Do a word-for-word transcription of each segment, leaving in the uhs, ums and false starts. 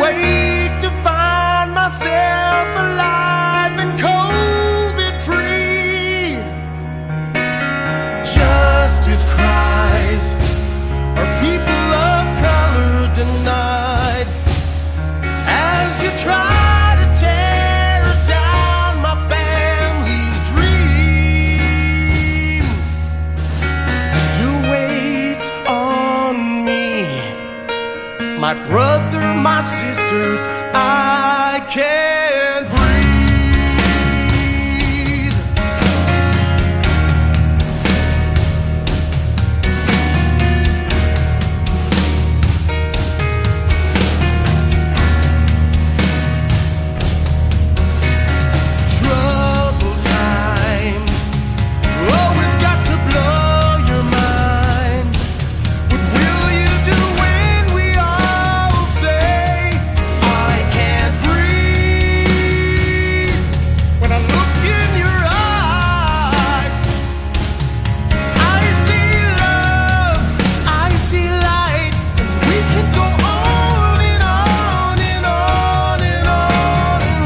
wait to find myself alive and COVID free. Justice cries, are people of color denied? As you try to tear down my family's dream, you wait on me, my brother, my sister. I can't breathe. Troubled times always got to blow your mind. What will you do when we all say I can't breathe? When I look in your eyes, I see love, I see light, and we can go on and on and on and on and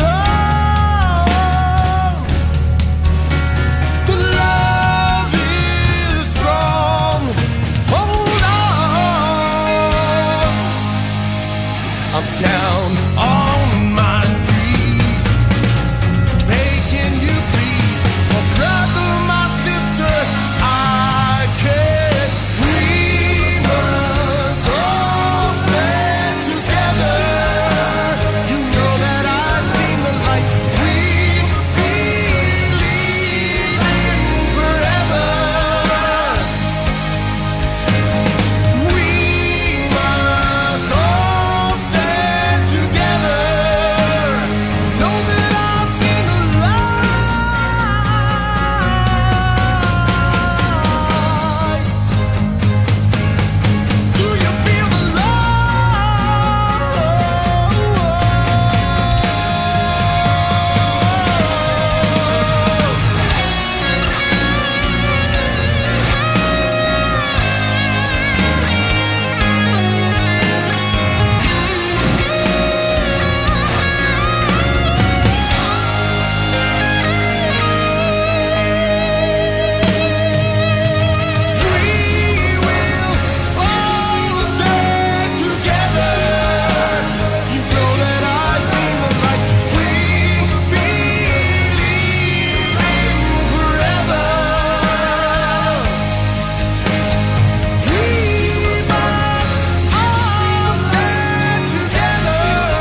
on. The love is strong. Hold on. I'm down on my knees, begging you please, my brother, my sister, I can't. We must all stand together. You know that I've seen the light. We believe in forever. We must all stand together. Know that I've seen the light. Do you feel the We will all stand together. You know that I've seen the light. We believe in forever. We must all stand together.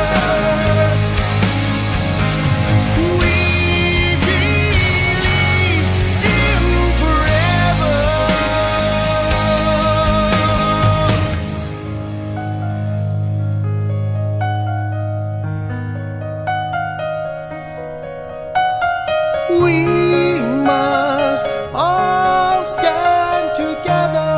We believe in forever. We must all stand together.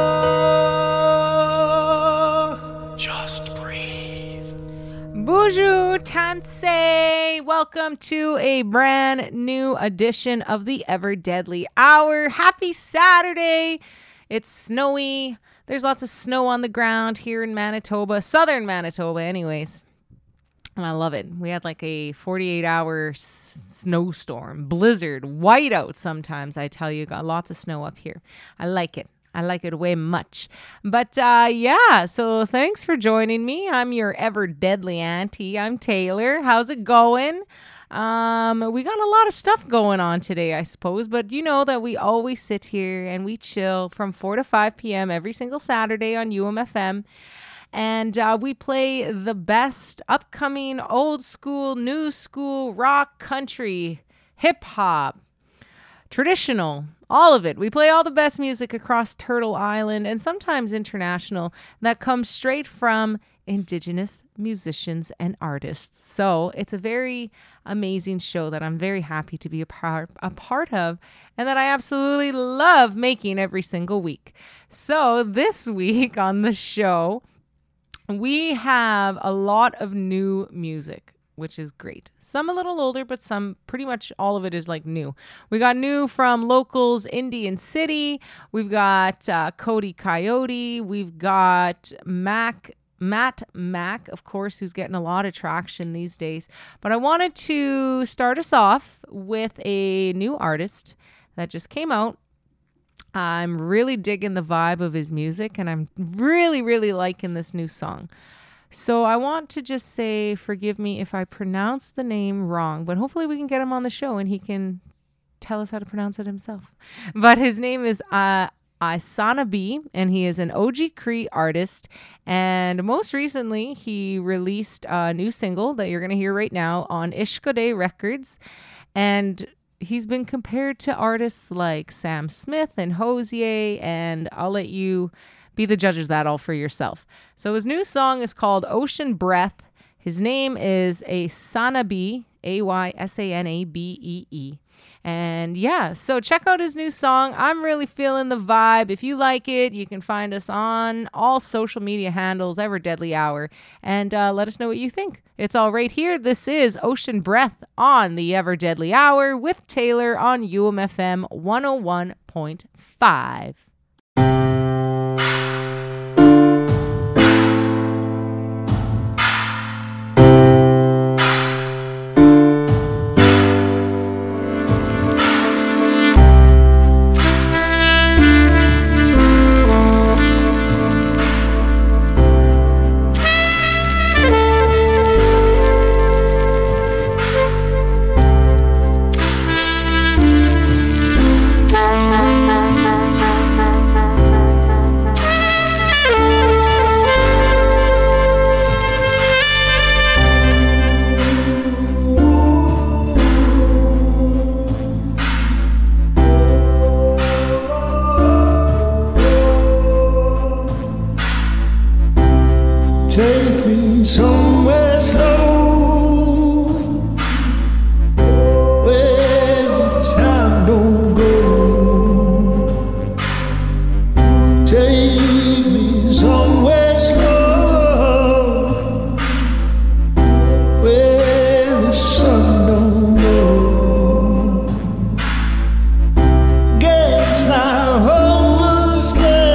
Just breathe. Bonjour, Tansei. Welcome to a brand new edition of the Ever Deadly Hour. Happy Saturday. It's snowy. There's lots of snow on the ground here in Manitoba, southern Manitoba anyways. And I love it. We had like a forty-eight hour s- snowstorm, blizzard, whiteout sometimes, I tell you. Got lots of snow up here. I like it. I like it way much. But uh, yeah, so thanks for joining me. I'm your ever deadly auntie. I'm Taylor. How's it going? Um, we got a lot of stuff going on today, I suppose. But you know that we always sit here and we chill from four to five p.m. every single Saturday on U M F M. And uh, we play the best upcoming old school, new school, rock, country, hip hop, traditional, all of it. We play all the best music across Turtle Island and sometimes international that comes straight from Indigenous musicians and artists. So it's a very amazing show that I'm very happy to be a part, a part of and that I absolutely love making every single week. So this week on the show, we have a lot of new music, which is great. Some a little older, but some pretty much all of it is like new. We got new from locals, Indian City. We've got uh, Cody Coyote. We've got Mac Matt Mack, of course, who's getting a lot of traction these days. But I wanted to start us off with a new artist that just came out. I'm really digging the vibe of his music, and I'm really, really liking this new song. So I want to just say, forgive me if I pronounce the name wrong, but hopefully we can get him on the show and he can tell us how to pronounce it himself. But his name is uh, Isana B, and he is an O G Cree artist. And most recently, he released a new single that you're going to hear right now on Ishkode Records. And he's been compared to artists like Sam Smith and Hosier, and I'll let you be the judge of that all for yourself. So his new song is called Ocean Breath. His name is Aysanabee, A Y S A N A B E E. And yeah, so check out his new song. I'm really feeling the vibe. If you like it, you can find us on all social media handles, Ever Deadly Hour, and uh, let us know what you think. It's all right here. This is Ocean Breath on the Ever Deadly Hour with Taylor on U M F M one oh one point five. Take me somewhere slow, where the time don't go. Take me somewhere slow, where the sun don't go. Guess now home was scared.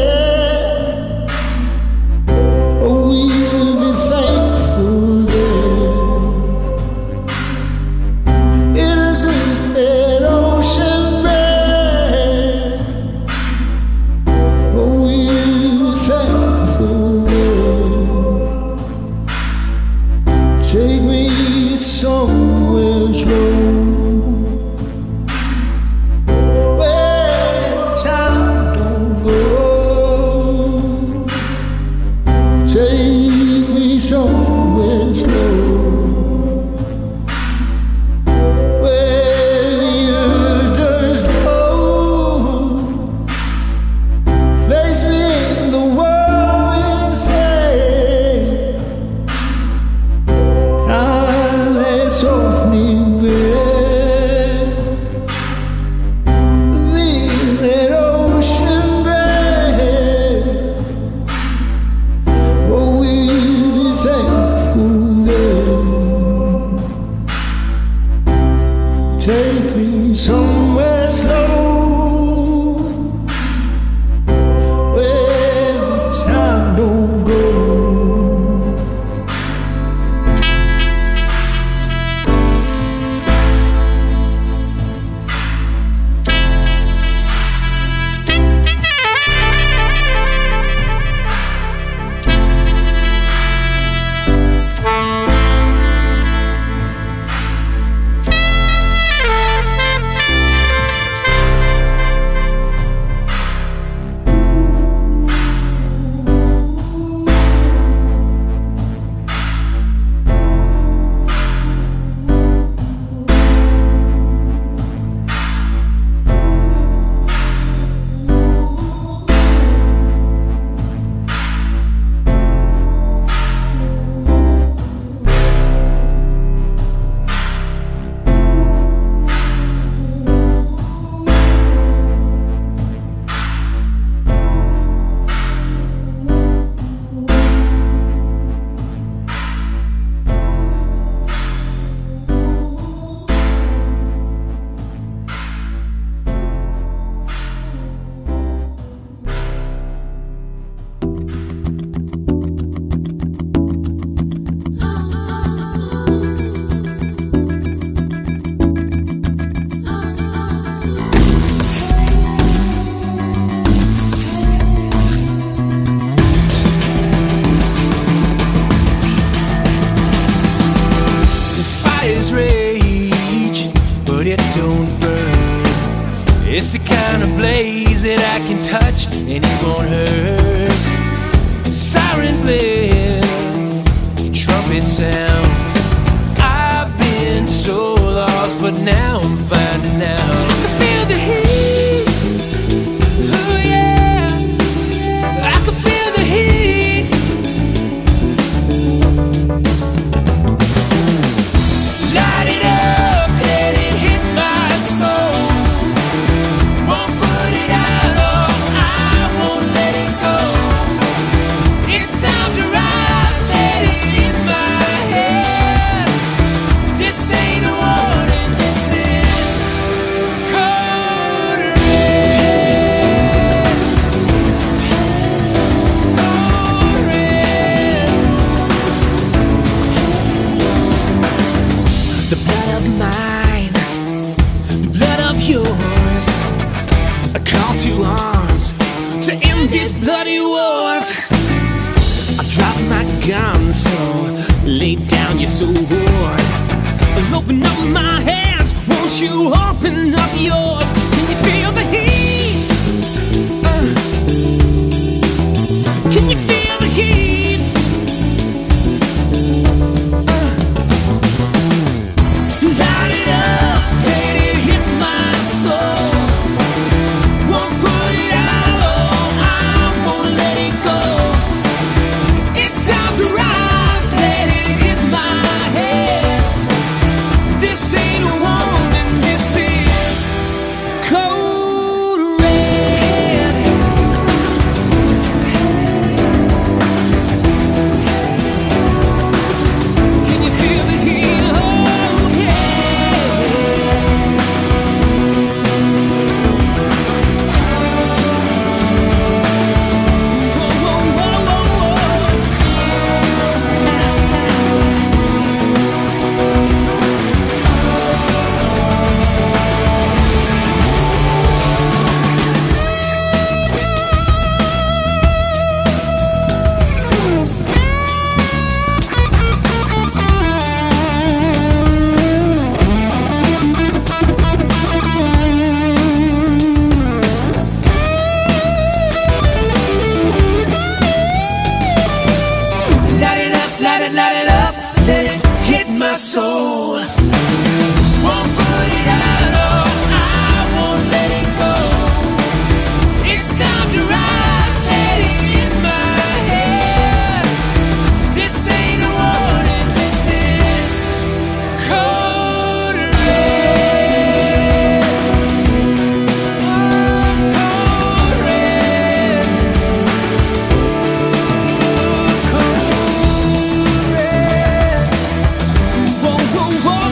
Take me somewhere slow, where time don't go. Take me somewhere slow, where the earth does go. Place me in the world inside. Softening breath, leave that ocean breath. Oh, we'll be thankful. the kind of blaze that I can touch and it won't hurt. Sirens play, trumpets sound. I've been so lost, but now I'm finding out. I can feel the heat. Oh yeah, I can feel the heat. Light it up, let it hit my soul. Won't put it out, oh, I won't let it go. It's time to rise, let it in my head. This ain't a warning, this is code red. Code red. The blood of mine, the blood of yours. A call to arms to end these bloody wars. I drop my gun, so lay down your sword. I'll open up my hands, won't you open up yours? Can you feel the heat? Uh, can you feel the heat? Uh, light it up, let it hit my soul. Won't put it out, oh, I won't let it go. It's time to rise, let it hit my head. This ain't a warning, this is code red. Can you feel the heat? Oh yeah. Whoa, whoa, whoa, whoa, whoa. Light it up, light it, light it up, let it hit my soul. Won't put it out, oh, I won't let it go. It's time to rise, let it in my head. This ain't a warning, this is code red. Code red. Code red. Whoa, whoa, whoa.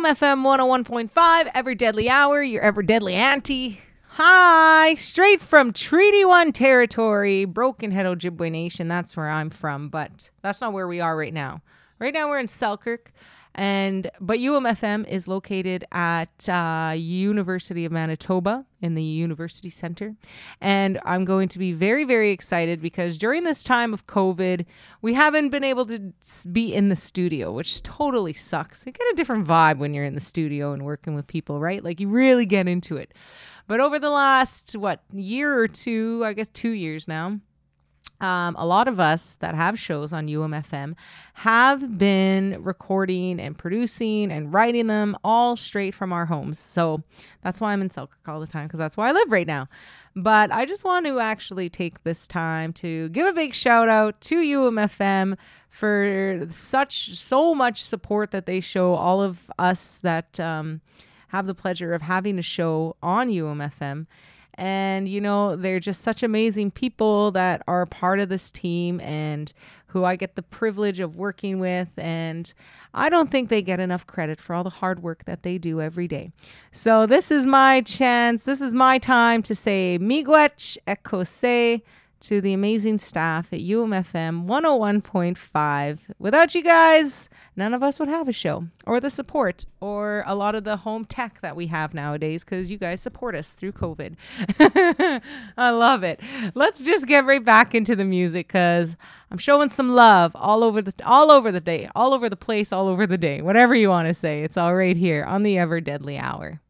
F M one oh one point five, Ever Deadly Hour, your Ever Deadly Auntie. Hi, straight from Treaty One territory, Broken Head Ojibwe Nation. That's where I'm from, but that's not where we are right now. Right now we're in Selkirk, and but U M F M is located at uh, University of Manitoba in the University Center, and I'm going to be very, very excited because during this time of COVID, we haven't been able to be in the studio, which totally sucks. You get a different vibe when you're in the studio and working with people, right? Like you really get into it. But over the last, what, year or two, I guess two years now, Um, a lot of us that have shows on U M F M have been recording and producing and writing them all straight from our homes. So that's why I'm in Selkirk all the time, because that's where I live right now. But I just want to actually take this time to give a big shout out to U M F M for such, so much support that they show all of us that um, have the pleasure of having a show on U M F M. And, you know, they're just such amazing people that are part of this team and who I get the privilege of working with. And I don't think they get enough credit for all the hard work that they do every day. So this is my chance. This is my time to say miigwech ekose to the amazing staff at U M F M one oh one point five. Without you guys, none of us would have a show or the support or a lot of the home tech that we have nowadays because you guys support us through COVID. I love it. Let's just get right back into the music because I'm showing some love all over the all over the day, all over the place, all over the day. Whatever you want to say, it's all right here on the Ever Deadly Hour.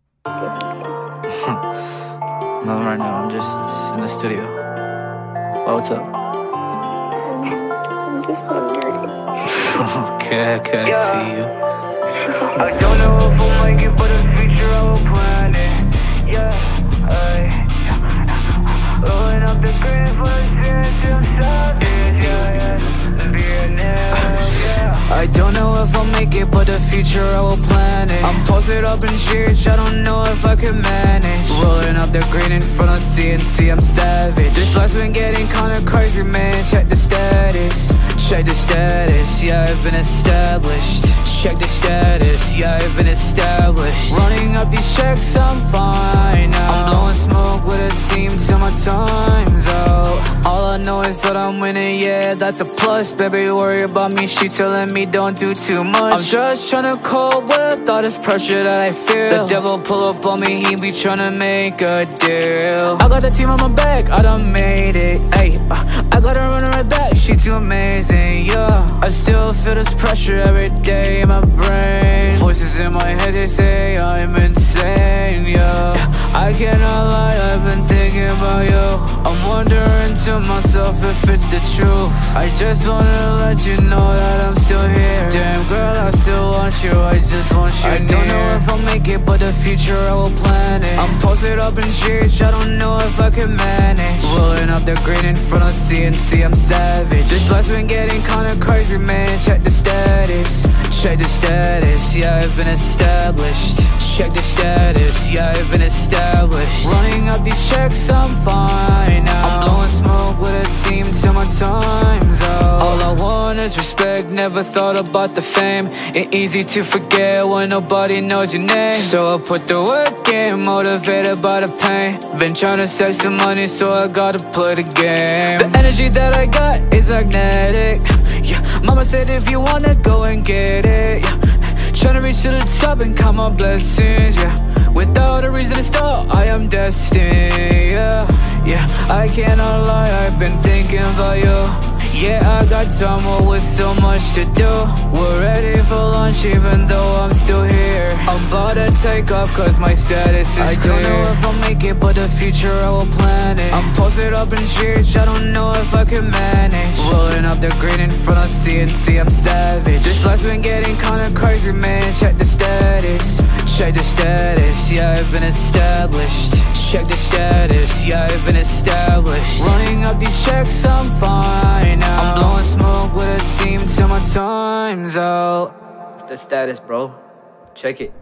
No, right now I'm just in the studio. Oh, what's up? I'm just wondering. Okay, okay, I see you. I don't know if I'll make it, but the future I will plan it. Yeah, ay. Rolling up the green for the spirit till savage. Yeah, yeah. Being there, yeah. I don't know if I'll make it, but the future I will plan it. I'm posted up in church, I don't know if I can manage. Rolling up the green in front of C N C, I'm savage. This life's been getting kinda crazy, man. Check the status, check the status. Yeah, I've been established. Check the status, yeah, I've been established. Running up these checks, I'm fine now. I'm blowing smoke with a team till my time's out. All I know is that I'm winning, yeah, that's a plus. Baby, worry about me, she telling me don't do too much. I'm just tryna cope with all this pressure that I feel. The devil pull up on me, he be tryna make a deal. I got the team on my back, I done made it, ayy. uh, I got her running right back, she too amazing, yeah. I still feel this pressure every day in my brain. Voices in my head, they say I'm insane, yeah. I cannot lie, I've been thinking about you. I'm wondering to myself if it's the truth. I just wanna let you know that I'm still here. Damn girl, I still want you, I just want you I near. Don't know if I'll make it, but the future I will plan it. I'm posted up in church, I don't know if I can manage. Rolling up the green in front of C N C, I'm savage. This life's been getting kinda crazy, man. Check the status, check the status. Yeah, I've been established. Check the status, yeah, I've been established. Running up these checks, I'm fine now. I'm blowing smoke with a team till my time's out. All I want is respect, never thought about the fame. It's easy to forget when nobody knows your name. So I put the work in, motivated by the pain. Been trying to save some money, so I gotta play the game. The energy that I got is magnetic, yeah. Mama said if you wanna go and get it, yeah. Tryna reach to the top and count my blessings, yeah. Without a reason to stop, I am destined, yeah. Yeah, I cannot lie, I've been thinking about you. Yeah, I got time, but with so much to do. We're ready for lunch even though I'm still here. I'm about to take off cause my status is I clear. I don't know if I'll make it, but the future I will plan it. I'm posted up in church, I don't know if I can manage. Rolling up the green in front of C N C, I'm savage. This life's been getting kinda crazy, man. Check the status, check the status. Yeah, I've been established. Check the status, yeah, I've been established. Running up these checks, I'm fine now. I'm blowing smoke with a team till my time's out. What's the status, bro? Check it.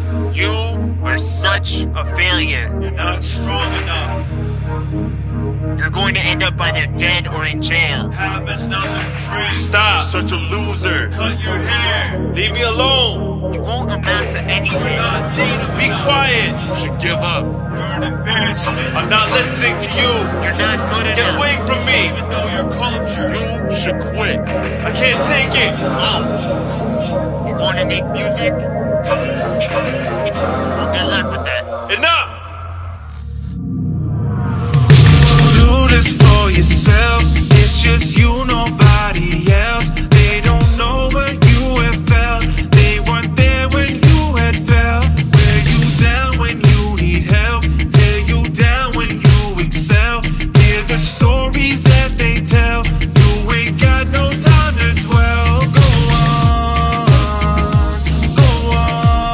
You are such a failure. You're not strong enough. you're going to end up either dead or in jail. Have another drink. Stop. Such a loser. Cut your hair. Leave me alone. You won't amount to anything. Not need to be quiet. You should give up. You're an embarrassment. I'm not listening to you. You're not good Get enough. away from me. I even know your culture. You should quit. I can't take it. Oh. You want to make music? Well, good luck with that. Enough. Do this for yourself. It's just you, nobody else. They don't know what you have felt. They weren't there when you had felt. Wear you down when you need help. Tear you down when you excel. Hear the stories that they tell. You ain't got no time to dwell. Go on, go on.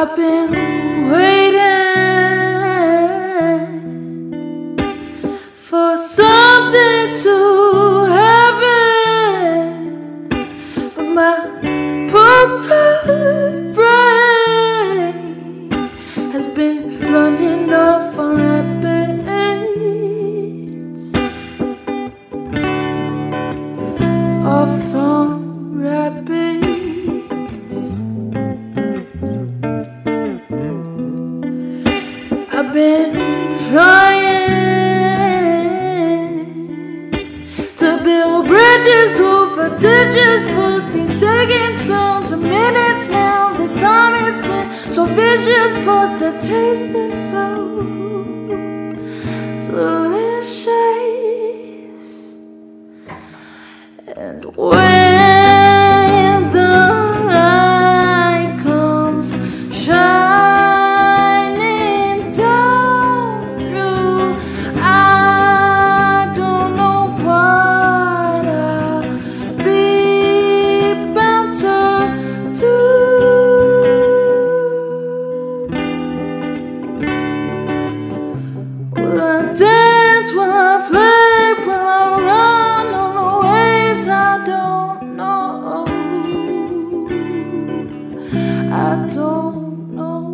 I've been waiting for something to happen, but my perfect brain has been running off on rabbits, off on rabbits. I've been trying to build bridges over ditches, put these seconds down to minutes. Now this time it's been so vicious, but the taste is so delicious. And when the light comes shining down through, I don't know what I'll be bound to do. Will I dance? Will I play? Will I run on the waves? I don't know. I don't know.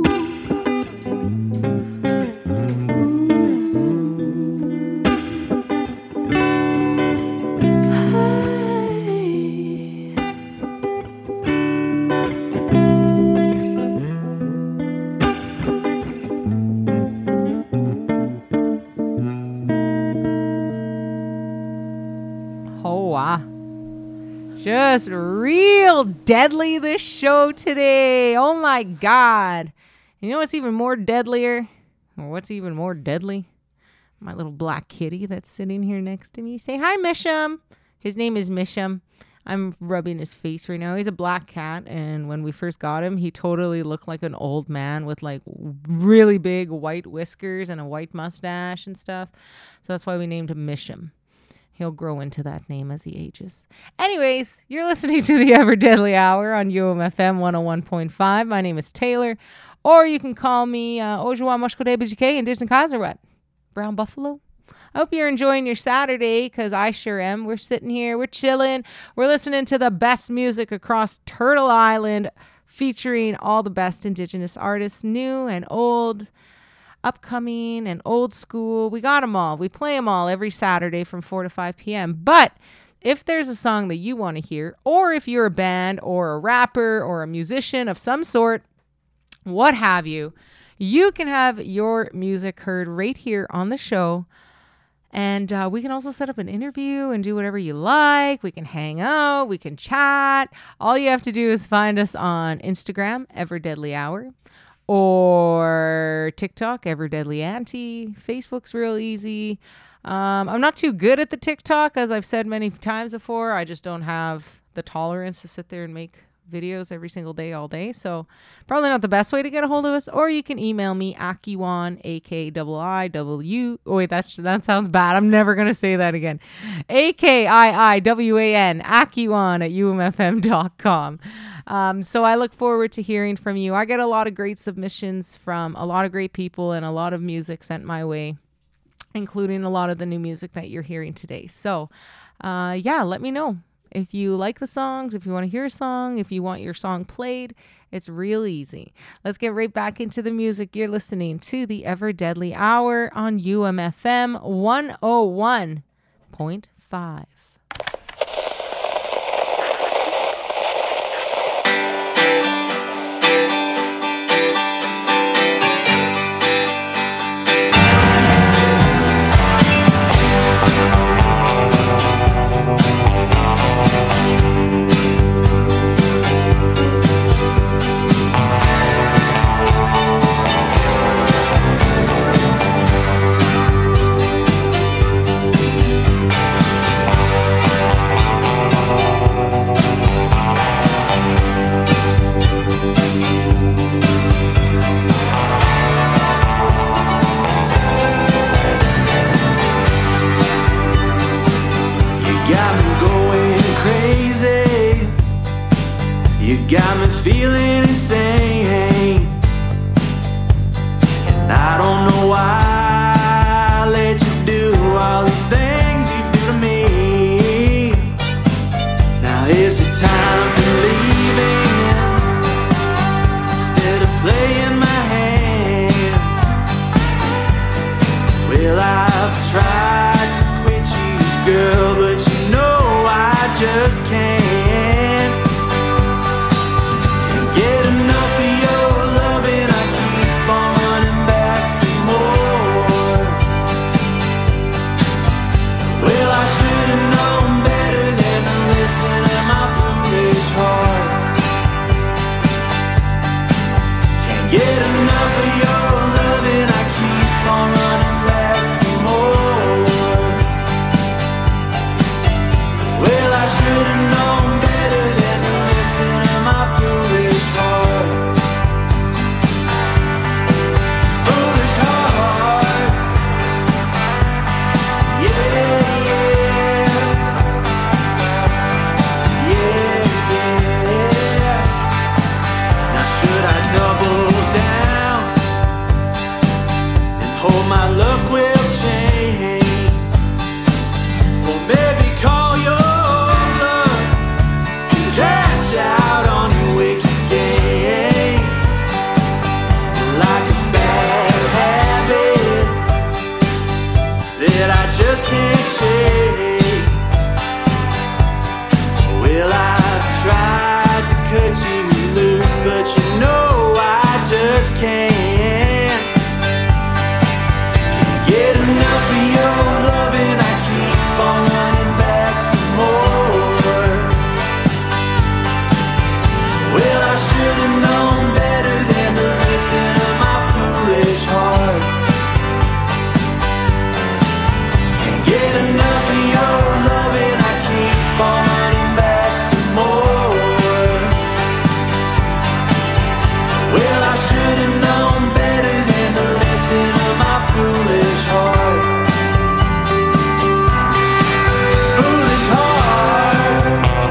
Oh, wow. Just real deadly this show today. Oh my God. You know what's even more deadlier? Or what's even more deadly? My little black kitty that's sitting here next to me. Say hi, Misham. His name is Misham. I'm rubbing his face right now. He's a black cat, and when we first got him, he totally looked like an old man with like really big white whiskers and a white mustache and stuff. So that's why we named him Misham. He'll grow into that name as he ages. Anyways, you're listening to the Ever Deadly Hour on U M F M one oh one point five. My name is Taylor, or you can call me uh, Ojwa Moshkode B G K in Disney Kazarwet. Brown Buffalo. I hope you're enjoying your Saturday, because I sure am. We're sitting here, we're chilling, we're listening to the best music across Turtle Island, featuring all the best Indigenous artists, new and old, upcoming and old school. We got them all. We play them all every Saturday from four to five p.m. But if there's a song that you want to hear, or if you're a band or a rapper or a musician of some sort, what have you, you can have your music heard right here on the show. And uh, we can also set up an interview and do whatever you like. We can hang out. We can chat. All you have to do is find us on Instagram, Ever Deadly Hour, or TikTok, Ever Deadly Auntie. Facebook's real easy. Um, I'm not too good at the TikTok, as I've said many times before. I just don't have the tolerance to sit there and make videos every single day, all day. So probably not the best way to get a hold of us. Or you can email me, Akiwan, A K I I W. Oh, wait, that's, that sounds bad. I'm never going to say that again. A K I I W A N, Akiwan at U M F M dot com. Um, so I look forward to hearing from you. I get a lot of great submissions from a lot of great people and a lot of music sent my way, including a lot of the new music that you're hearing today. So, uh, yeah, let me know. If you like the songs, if you want to hear a song, if you want your song played, it's real easy. Let's get right back into the music. You're listening to the Ever Deadly Hour on U M F M one oh one point five. I me feeling insane. And I don't know why I let you do all these things you do to me. Now is it time for leaving instead of playing my hand? Well, I've tried to quit you, girl, but you know I just can't. Can't get enough of your loving. I keep on running back for more. Well, I should have known better than to listen to my foolish heart. Can't get enough of your loving. I keep on running back for more. Well, I should have known better than to listen to my foolish heart. Foolish heart. Yeah, yeah. Yeah, yeah. Now should I double down and hope my luck will change? Or maybe call your bluff and cash out on your wicked game? Like a bad habit that I just can't shake. Well, I've tried to cut you loose, but you know I just can't. Can't get enough of your loving. I keep on running back for more. Well, I should have known better than to listen to my foolish heart. Can't get enough of your loving. I keep on running back for more. Well, I should have known better than to listen to my foolish heart. Foolish heart.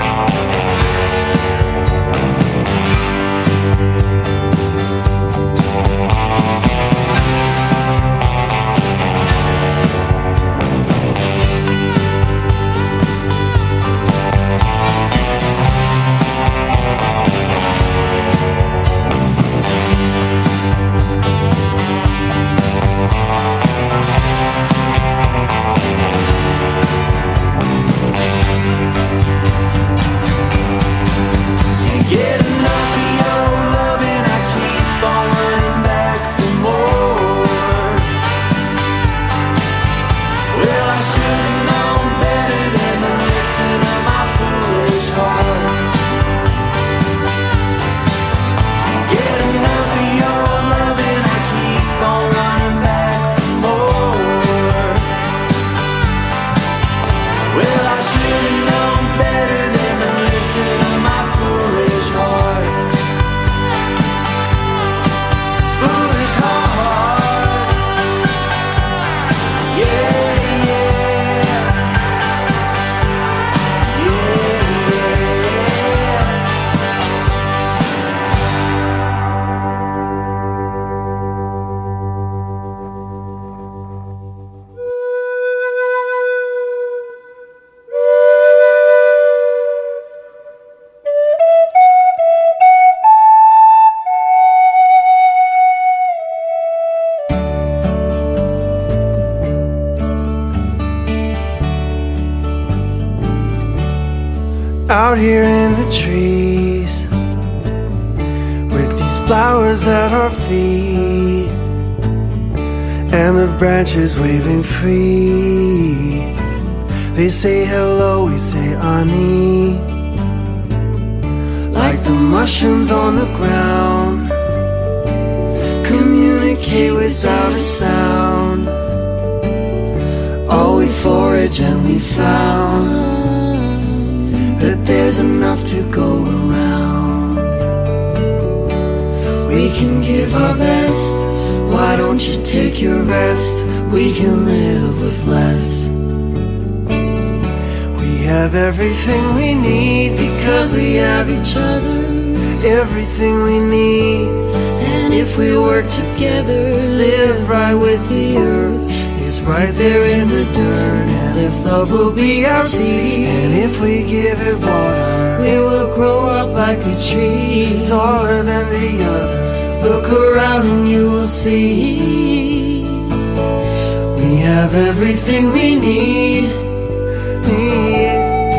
Can't get enough of your loving. I keep on running back for more. Well, I should have known better than to listen to my foolish heart. Can't get enough of your loving. I keep on running back for more. Well, I should have known better than to listen to my foolish heart. Foolish heart. Yeah, yeah. Yeah, yeah. Out here in the trees, with these flowers at our feet, and the branches waving free. They say hello, we say Ani, like the mushrooms on the ground, communicate without a sound. Oh, we forage and we found that there's enough to go around. We can give our best, why don't you take your rest? We can live with less. We have everything we need because we have each other. everything we need. And if we work together, live right with the earth, It's right there in the dirt. And if love will be our seed, and if we give it water, we will grow up like a tree, taller than the others. Look around and you will see we have everything we need. need.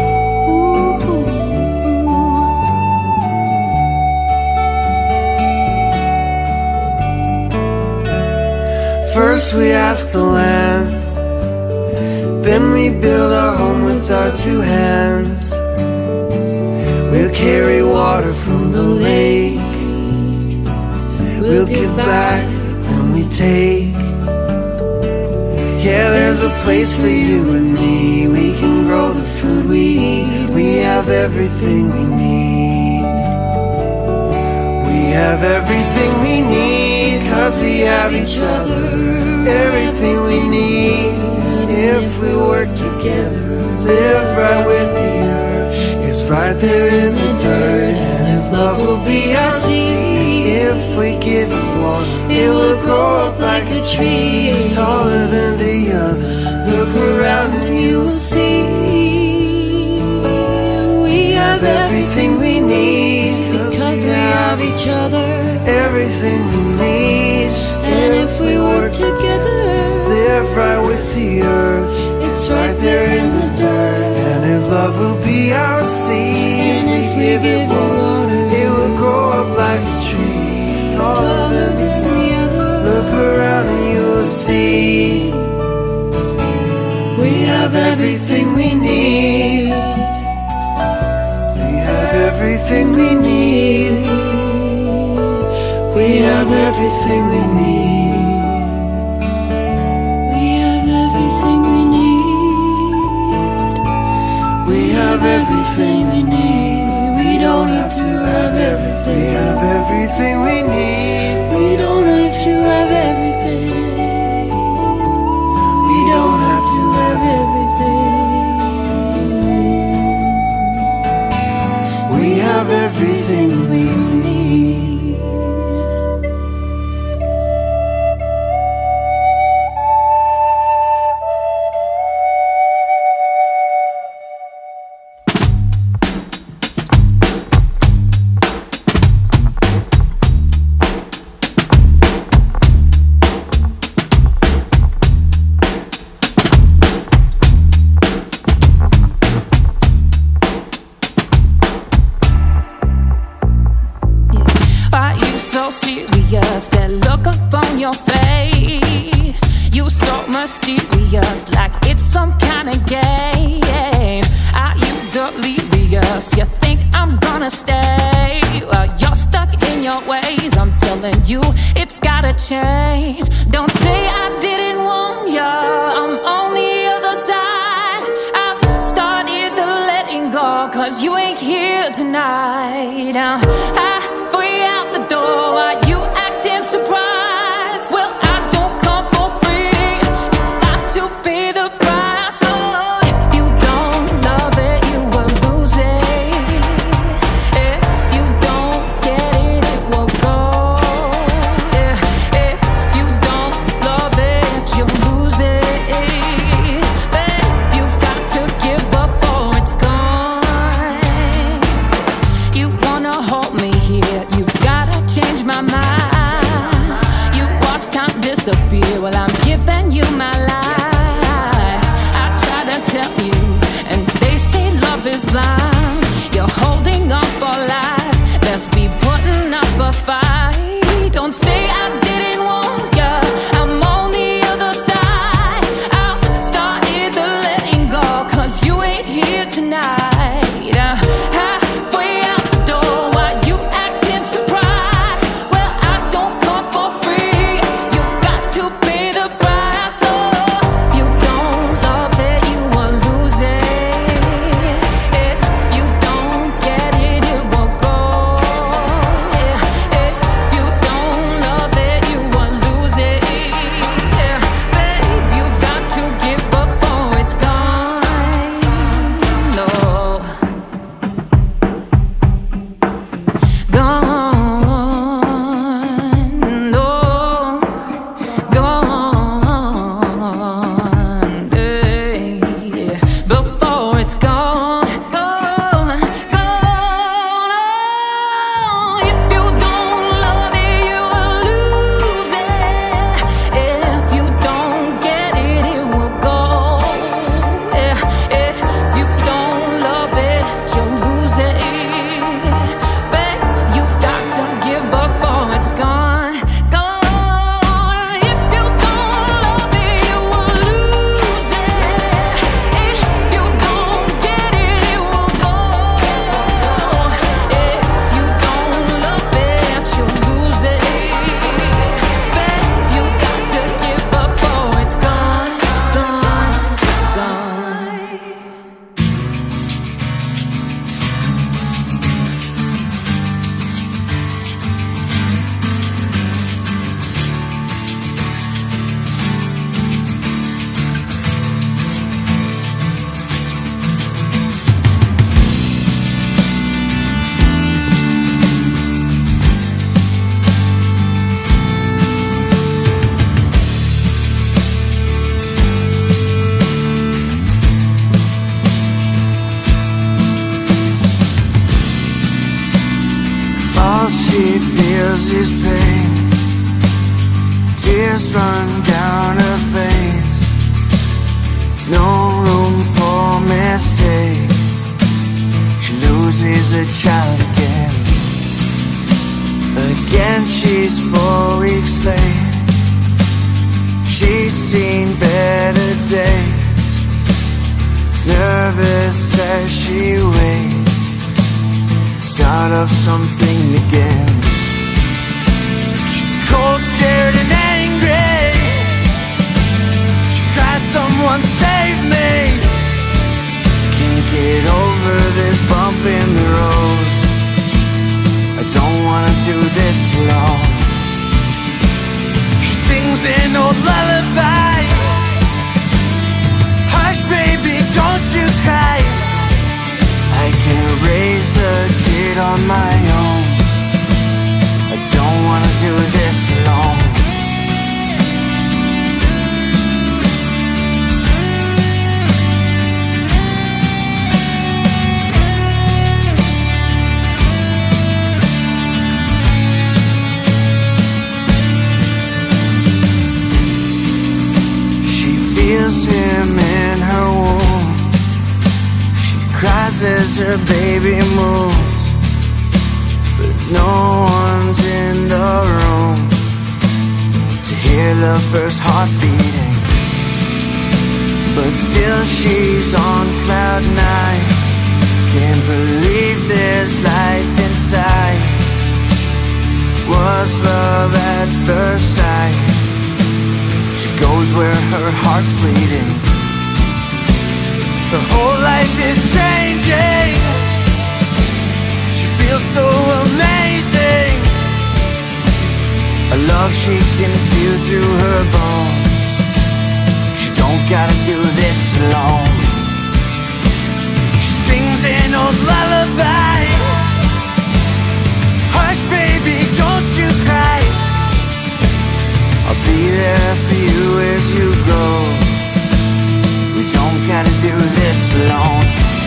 First we ask the land, then we build our home with our two hands. We'll carry water from the lake, we'll give back when we take. Yeah, there's a place for you and me, we can grow the food we eat. We have everything we need. We have everything we need, cause we have each other. Everything we need. If we work together, live right with the earth, it's right there in the dirt. And if love will be our seed, if we give it water, it will grow up like a tree, taller than the others. Look around and you will see we have everything we need, because we have each other. Everything we need. And if we work together, live right with the earth, it's right there in the dirt. And if love will be our seed, and if we give it water, it will grow up like a tree, taller than the others. Look around and you will see we have everything we need. We have everything we need. We have everything we need. We have everything we need. We have everything we need. We don't have to have everything. We have everything we need. We don't have to have everything. We don't have to have everything. We have everything we need. That look up on your face, you so mysterious, like it's some kind of game. Are you delirious? You think I'm gonna stay? Well, you're stuck in your ways. I'm telling you, it's gotta change. Don't say I didn't want ya. I'm on the other side. I've started the letting go, cause you ain't here tonight. Now halfway out the door, while you surprise. Well, I don't come for free. You've got to pay the price. Oh, if you don't love it, you will lose it. If you don't get it, it will go. If you don't love it, you'll lose it. Babe, you've got to give before it's gone. You wanna hold me here, you've gotta change my mind. Disappear while I'm giving you my life. I try to tell you, and they say love is blind. You're holding on for life, best be putting up a fight. Don't say I didn't want ya. I'm on the other side. I've started the letting go, cause you ain't here tonight. uh, Halfway out the door, while you acting surprised. Well, I don't come for free. To pay the price. Oh, if you don't love it, you will lose it. If you don't get it, it will go. If, if his pain. Tears run down her face. No room for mistakes. She loses a child again. Again she's four weeks late. She's seen better days. Nervous as she waits. Start of something again. She's cold, scared and angry. She cries, someone save me. Can't get over this bump in the road. I don't wanna do this alone. She sings an old lullaby. Hush baby, don't you cry. I can't raise a kid on my own. I don't wanna do this alone. She feels him in her womb. She cries as her baby moves, but no one's in the room to hear the first heart beating. But still she's on cloud nine. Can't believe there's life inside. Was love at first sight? She goes where her heart's leading. Her whole life is changing. She feels so amazing. A love she can feel through her bones. She don't gotta do this alone. She sings an old lullaby. Hush baby, don't you cry. I'll be there for you as you go. We don't gotta do this alone.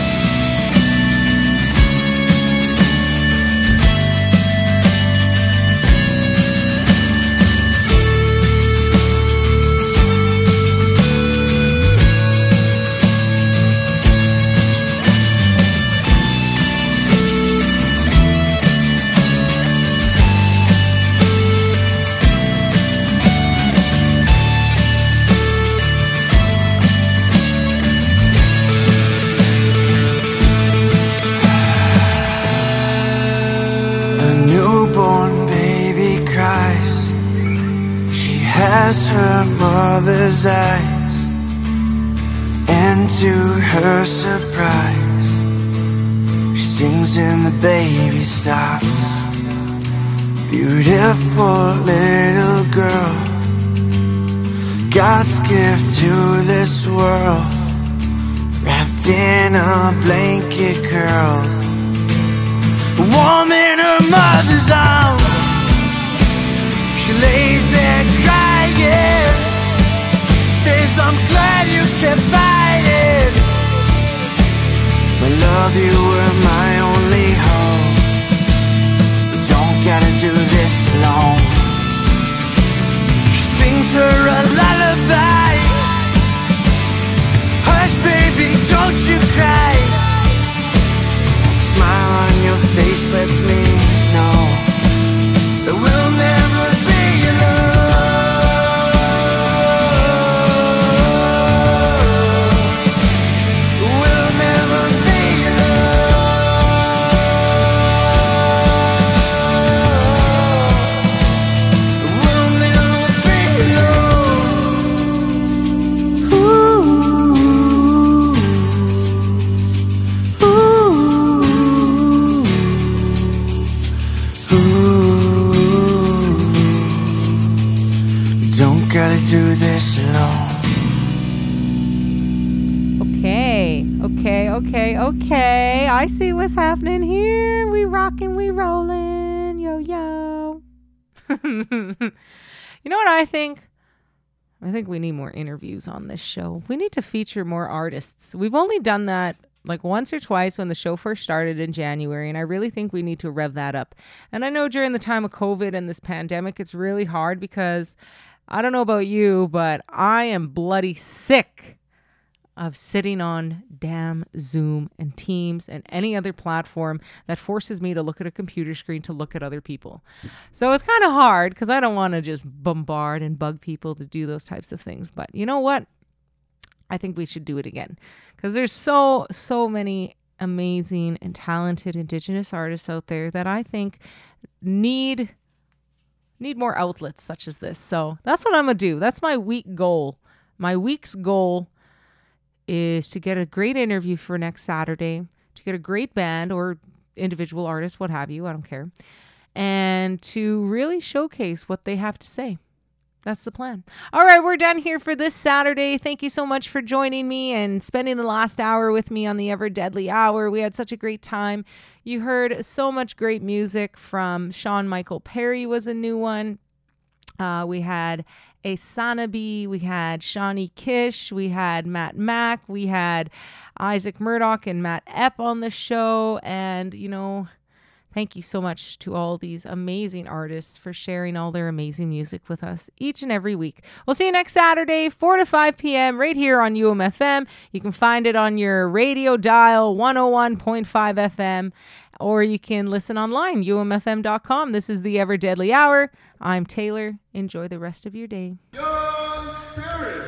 Has her mother's eyes, and to her surprise, she sings and the baby stops. Beautiful little girl, God's gift to this world, wrapped in a blanket curled, warm in her mother's arms. She lays there crying, says I'm glad you kept fighting. My love, you were my only hope. We don't gotta do this alone. She sings her a lullaby. Hush baby, don't you cry. A smile on your face lets me know that we'll never be alone. We'll never be alone. We'll never be alone. Ooh, ooh, ooh. Don't gotta do this alone. Okay, okay, okay, okay. I see what's happening here. We rocking, we rolling. Yo, yo. You know what I think? I think we need more interviews on this show. We need to feature more artists. We've only done that like once or twice when the show first started in January, and I really think we need to rev that up. And I know during the time of COVID and this pandemic, it's really hard because I don't know about you, but I am bloody sick of sitting on damn Zoom and Teams and any other platform that forces me to look at a computer screen to look at other people. So it's kind of hard because I don't want to just bombard and bug people to do those types of things. But you know what? I think we should do it again because there's so, so many amazing and talented Indigenous artists out there that I think need need more outlets such as this. So that's what I'm going to do. That's my week goal. My week's goal is to get a great interview for next Saturday, to get a great band or individual artist, what have you, I don't care, and to really showcase what they have to say. That's the plan. All right, we're done here for this Saturday. Thank you so much for joining me and spending the last hour with me on the Ever Deadly Hour. We had such a great time. You heard so much great music from Sean Michael Perry was a new one. Uh, we had a Sanabi, we had Shawnee Kish, we had Matt Mack, we had Isaac Murdoch and Matt Epp on the show. And, you know, thank you so much to all these amazing artists for sharing all their amazing music with us each and every week. We'll see you next Saturday, four to five p.m. right here on U M F M. You can find it on your radio dial, one oh one point five F M, or you can listen online, U M F M dot com. This is the Ever Deadly Hour. I'm Taylor. Enjoy the rest of your day. Young Spirit.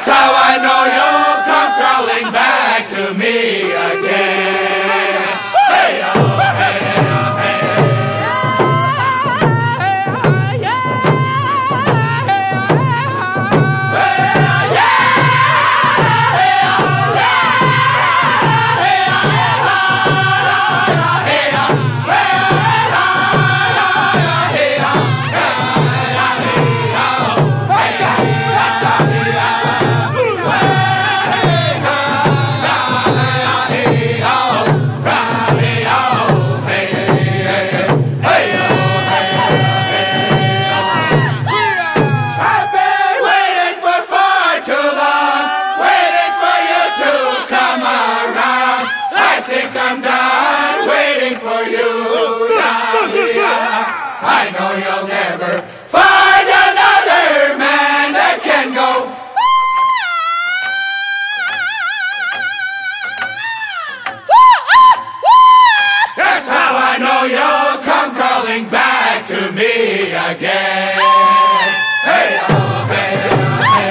That's how I know you'll come crawling back to me again. Hey, oh, hey, oh, hey. I know you'll never find another man that can go. That's how I know you'll come crawling back to me again. Hey, oh, hey, oh, hey.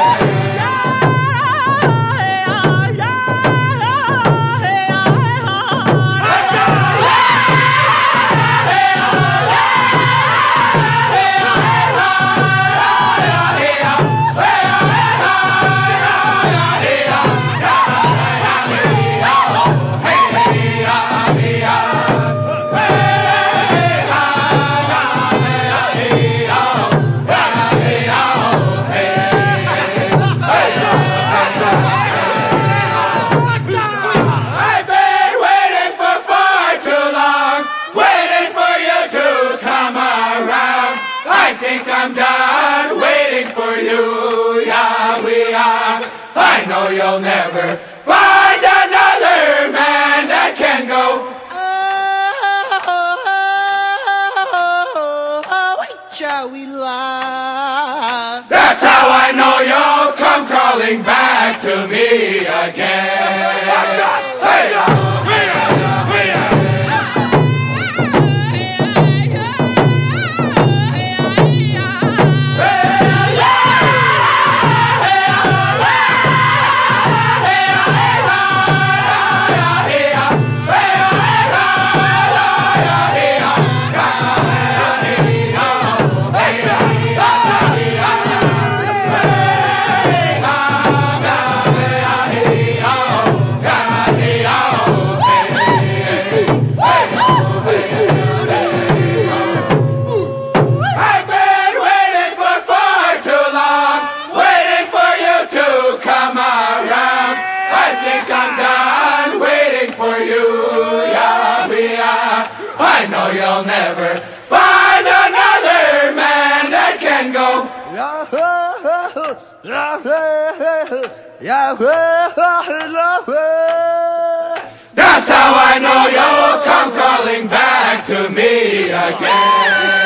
I'm done waiting for you, yeah, we are. I know you'll never find another man that can go. That's how I know you'll come crawling back to me again. Hey, oh, hey, oh, hey, oh. I know you'll never find another man that can go. That's how I know you'll come crawling back to me again.